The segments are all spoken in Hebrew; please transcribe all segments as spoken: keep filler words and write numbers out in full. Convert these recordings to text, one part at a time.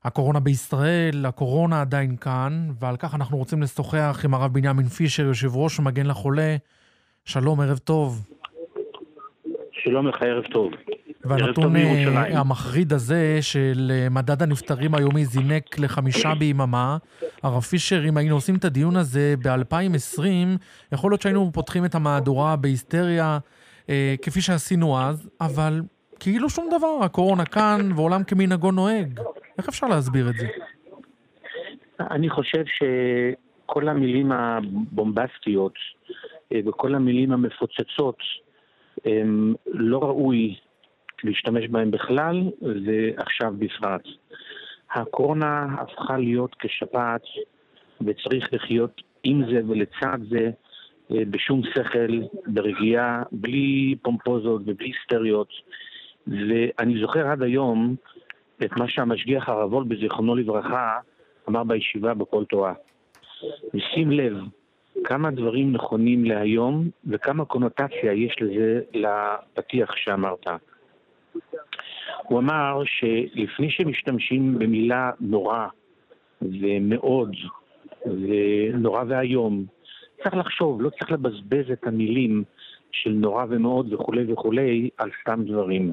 הקורונה בישראל, הקורונה עדיין כאן, ועל כך אנחנו רוצים לשוחח עם הרב בנימין פישר, יושב ראש מגן לחולה. שלום, ערב טוב. שלום לך, ערב טוב. והנתון המחריד הזה של מדד הנפטרים היומי זינק לחמישה ביממה. הרב פישר, אם היינו עושים את הדיון הזה ב-אלפיים ועשרים, יכול להיות שהיינו פותחים את המהדורה בהיסטריה, אה, כפי שעשינו אז, אבל כאילו שום דבר, הקורונה כאן ועולם כמנהגו נוהג. איך אפשר להסביר את זה? אני חושב שכל המילים הבומבסטיות וכל המילים המפוצצות הם לא ראוי להשתמש בהם בכלל, ועכשיו בפרט. הקורונה הפכה להיות כשפעת, וצריך לחיות עם זה ולצד זה בשום שכל, ברגיעה, בלי פומפוזות ובלי סטריות. ואני זוכר עד היום את מה שהמשגיח הרב וולבה בזיכרונו לברכה אמר בישיבה בכל תורה. ושים לב כמה דברים נכונים להיום וכמה קונוטציה יש לזה לפתיח שאמרת. הוא אמר שלפני שמשתמשים במילה נורא ומאוד ונורא והיום, צריך לחשוב, לא צריך לבזבז את המילים של נורא ומאוד וכולי וכולי על סתם דברים.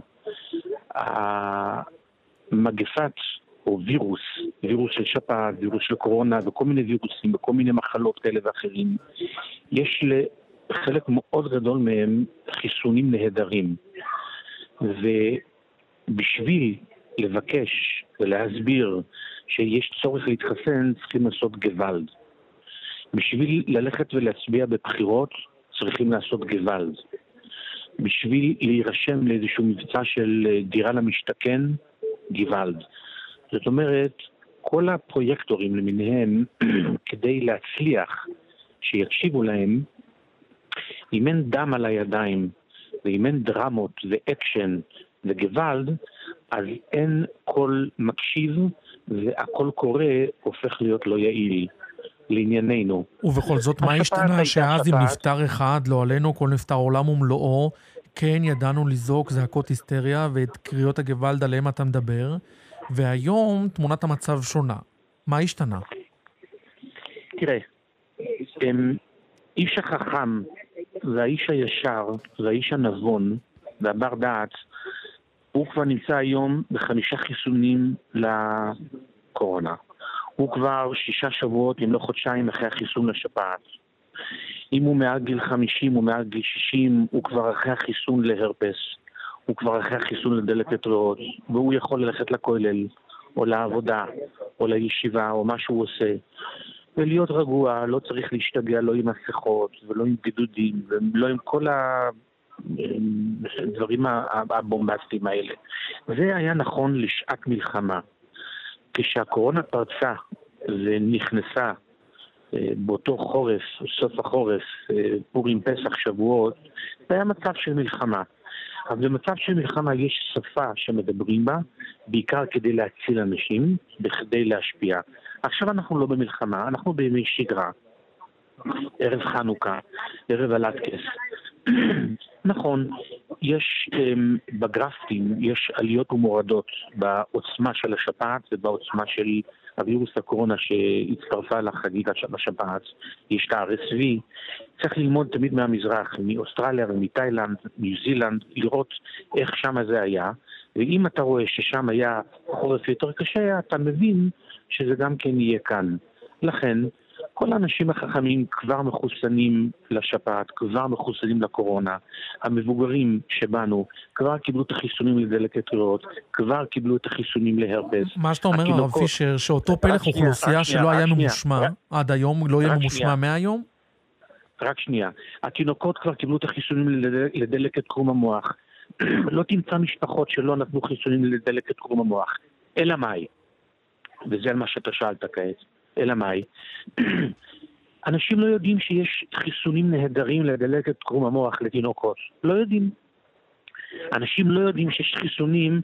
המגפת או וירוס, וירוס של שפעת, וירוס של קורונה וכל מיני וירוסים וכל מיני מחלות כאלה ואחרים, יש לחלק מאוד גדול מהם חיסונים נהדרים. ובשביל לבקש ולהסביר שיש צורך להתחסן, צריכים לעשות גוואלד. בשביל ללכת ולהצביע בבחירות, צריכים לעשות גוואלד. בשביל להירשם לאיזשהו מבצע של דירה למשתכן, גוואלד. זאת אומרת, כל הפרויקטורים למיניהם, כדי להצליח שיקשיבו להם, אם אין דם על הידיים, ואם אין דרמות ואקשן וגוואלד, אז אין כל מקשיב, והכל קורא הופך להיות לא יעיל. לענייננו. ובכל זאת, מה השתנה שאז אם נפטר אחד, לא עלינו, כל נפטר עולם ומלואו, כן ידענו לזעוק זעקות היסטריה ואת קריאות הגוואלד עליהם אתה מדבר, והיום תמונת המצב שונה. מה השתנה? תראה, איש החכם והאיש הישר והאיש הנבון והבר דעת, הוא כבר נמצא היום בחמישה חיסונים לקורונה. הוא כבר שישה שבועות, אם לא חודשיים, אחרי החיסון לשפעת. אם הוא מעל גיל חמישים או מעל גיל שישים, הוא כבר אחרי החיסון להרפס. הוא כבר אחרי החיסון לדלקת ריאות, והוא יכול ללכת לכולל, או לעבודה, או לישיבה, או מה שהוא עושה. ולהיות רגוע, לא צריך להשתגע, לא עם מסכות, ולא עם בידודים, ולא עם כל הדברים הבומבסטיים האלה. זה היה נכון לשעת מלחמה. כשהקורונה פרצה ונכנסה באותו חורף, סוף החורף, פורים פסח שבועות, זה היה מצב של מלחמה. אבל במצב של מלחמה יש שפה שמדברים בה, בעיקר כדי להציל אנשים, בכדי להשפיע. עכשיו אנחנו לא במלחמה, אנחנו בימי שגרה. ערב חנוכה, ערב הלטקס. נכון, יש um, בגרפים, יש עליות ומורדות בעוצמה של השפעת ובעוצמה של הווירוס הקורונה שהצטרפה לחגיגה השפעת. יש את ה-אר אס וי, צריך ללמוד תמיד מהמזרח, מאוסטרליה ומתאילנד, ניו זילנד, לראות איך שם זה היה, ואם אתה רואה ששם היה חורף יותר קשה, אתה מבין שזה גם כן יהיה כאן. לכן, כל האנשים החכמים כבר מחוסנים לשפעת, כבר מחוסנים לקורונה. המבוגרים שבנו כבר קיבלו את החיסונים לדלקת ריאות, כבר קיבלו את החיסונים להרפס. מה שאתה אומר, הרב פישר, שאותו פלח אוכלוסייה שלא היה ממושמע עד היום, לא יהיה ממושמע מהיום? רק שנייה. התינוקות כבר קיבלו את החיסונים לדלקת קרום המוח. לא תמצא משפחות שלא נתנו חיסונים לדלקת קרום המוח. אלא מאי? וזה מה שאתה שאלת כעת. אלא מאי? אנשים לא יודעים שיש חיסונים נהדרים לדלקת קרום המוח לתינוקות. לא יודעים. אנשים לא יודעים שיש חיסונים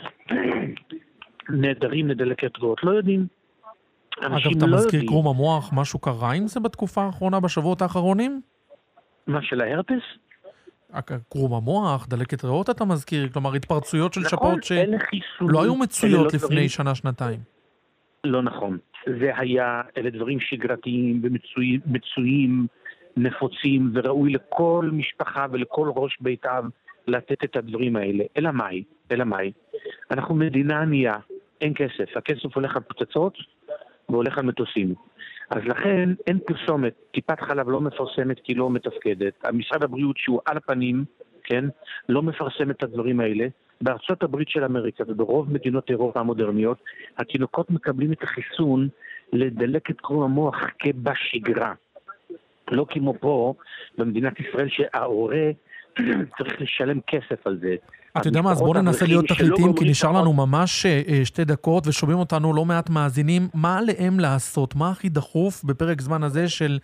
נהדרים לדלקת ריאות. לא יודעים. אגב, אתה לא מזכיר יודעים. קרום המוח, משהו קרה עם זה בתקופה האחרונה, בשבועות האחרונים? מה, של ההרפס? קרום המוח, דלקת ריאות אתה מזכיר, כלומר התפרצויות של נכון, שפעות שלא היו מצויות לפני שנה, שנתיים. לא נכון. זה היה, אלה דברים שגרתיים ומצויים, מצויים, נפוצים, וראוי לכל משפחה ולכל ראש ביתיו לתת את הדברים האלה. אלא מאי? אלא מאי? אנחנו מדינה ענייה, אין כסף. הכסף הולך על פצצות והולך על מטוסים. אז לכן אין פרסומת. טיפת חלב לא מפרסמת כי לא מתפקדת. המשרד הבריאות שהוא על הפנים, כן, לא מפרסם את הדברים האלה. בארצות הברית של אמריקה וברוב מדינות אירופה המודרניות, התינוקות מקבלים את החיסון לדלקת קרום המוח כבשגרה. לא כמו פה, במדינת ישראל, שההורה צריך לשלם כסף על זה. אתה יודע מה, אז בואו ננסה להיות תכליתיים, כי נשאר לנו ממש שתי דקות, ושומעים אותנו לא מעט מאזינים. מה עליהם לעשות? מה הכי דחוף בפרק זמן הזה של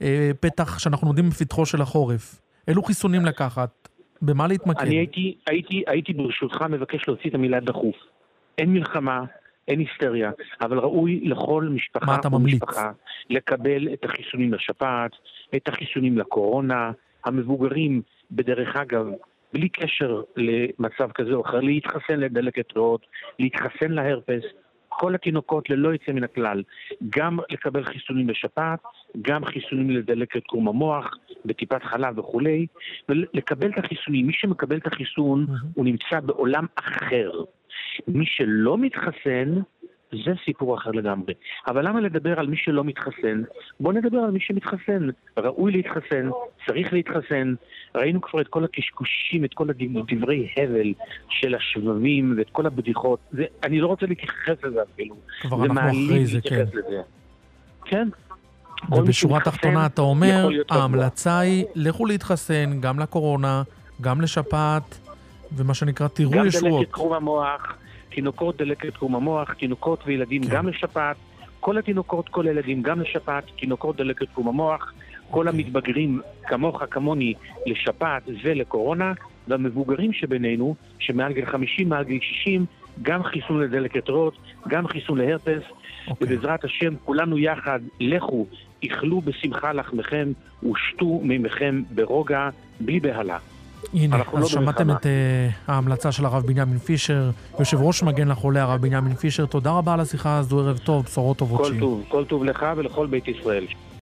פתח שאנחנו נודעים בפתחו של החורף? אילו חיסונים לקחת? במה להתמקד? אני הייתי, הייתי, הייתי ברשותך מבקש להוציא את המילה דחוף. אין מלחמה, אין היסטריה, אבל ראוי לכל משפחה ומשפחה לקבל את החיסונים לשפעת, את החיסונים לקורונה, המבוגרים בדרך אגב, בלי קשר למצב כזה או אחר, להתחסן לדלקת ריאות, להתחסן להרפס, כל התינוקות ללא יצא מן הכלל, גם לקבל חיסונים לשפעת, גם חיסונים לדלקת קרום המוח, בטיפת חלב וכולי, ולקבל את החיסונים. מי שמקבל את החיסון הוא נמצא בעולם אחר. מי שלא מתחסן, זה סיפור אחר לגמרי. אבל למה לדבר על מי שלא מתחסן? בוא נדבר על מי שמתחסן. ראוי להתחסן, צריך להתחסן. ראינו כבר את כל הקשקושים, את כל הדברי הבל של השבבים ואת כל הבדיחות. זה, אני לא רוצה להתייחס לזה אפילו. כבר אנחנו אחרי זה, כן. לזה. כן. ובשורה תחתונה אתה אומר, ההמלצה היא, לכו להתחסן גם לקורונה, גם לשפעת, ומה שנקרא תראו ישועות. גם דלקת קרום המוח, תינוקות דלקת קרום המוח, תינוקות וילדים כן. גם לשפעת, כל התינוקות, כל הילדים גם לשפעת, תינוקות דלקת קרום המוח, כל המתבגרים כמוך כמוני לשפעת ולקורונה, והמבוגרים שבינינו, שמעל גיל חמישים, מעל גיל שישים, גם חיסון לדלקת ריאות, גם חיסון להרפס, okay. ובעזרת השם כולנו יחד, לכו, איכלו בשמחה לחמכם, ושתו מימיכם ברוגע, בלי בהלה. הנה, אז לא שמעתם את uh, ההמלצה של הרב בנימין פישר, יושב ראש מגן לחולה הרב בנימין פישר, תודה רבה על השיחה הזו, ערב טוב, בשורות טובות שיהיו. כל טוב, כל טוב לך ולכל בית ישראל.